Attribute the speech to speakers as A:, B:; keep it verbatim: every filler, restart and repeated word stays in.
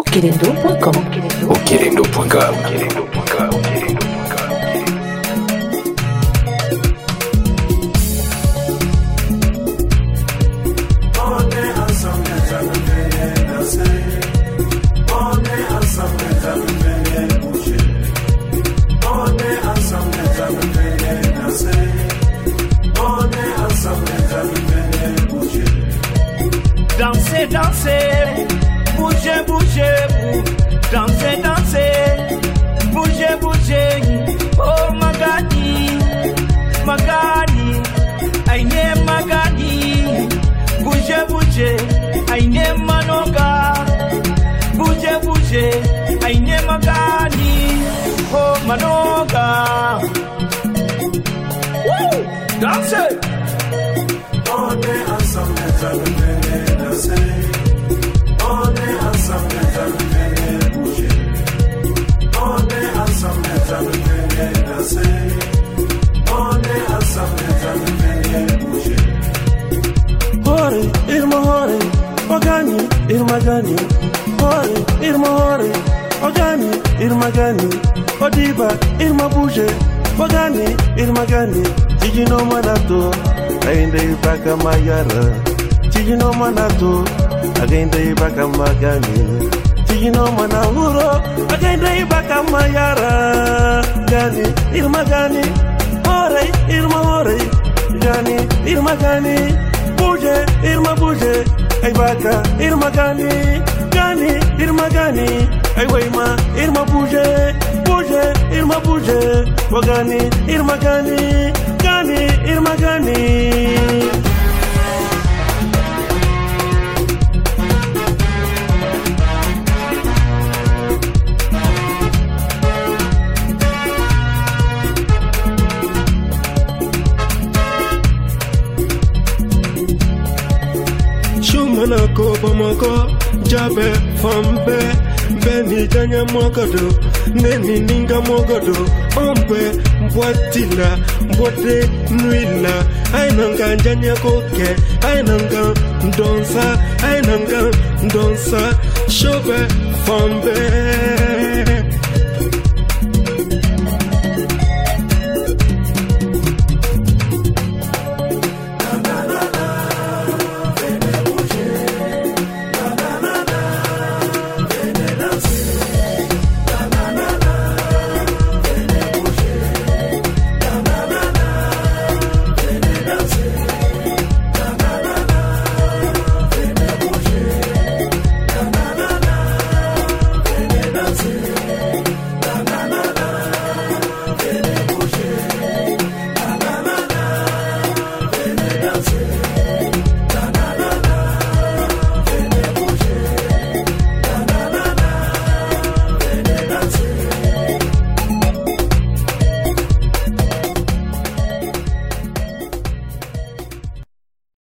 A: Kelendo point com.
B: Au Kelendo point com.
C: Dansez, dansez, bougez, bougez, vous. Dansez, dansez, bougez, bougez. Oh Magadi, Magadi, Aïné Magadi. Bougez, bougez, Aïné Manoga. Bougez, bougez, Aïné Magadi. Oh Manoga. Woo! Dansez.
D: On est ensemble, jamais danser. On est ensemble, jamais bouger. On est ensemble, jamais danser. On est ensemble, jamais bouger. Hore, irma hore, ogani, irma gani. Hore, irma hore, ogani, irma gani. Odiba, irma bouger. Ogani, irma gani. Tijino manato. Ainda ibaka mayara, tijino manato. Ainda ibaka magani, tijino manahuro. Ainda ibaka mayara, gani, irma gani, hore, irma hore, gani, irma gani, buje, irma buje, ibaka, irma gani, gani, irma gani, aywaima, irma buje, buje, irma buje, wagani, irma gani. Gani, irma gani.
E: Shumana ko bamako, jabe fambe, beni janya mogodo, neni ninga mogodo, ombe mbwatila, mbwate nuila, ainanga janya koke, ainanga ndonsa, ainanga ndonsa, shobe fambe.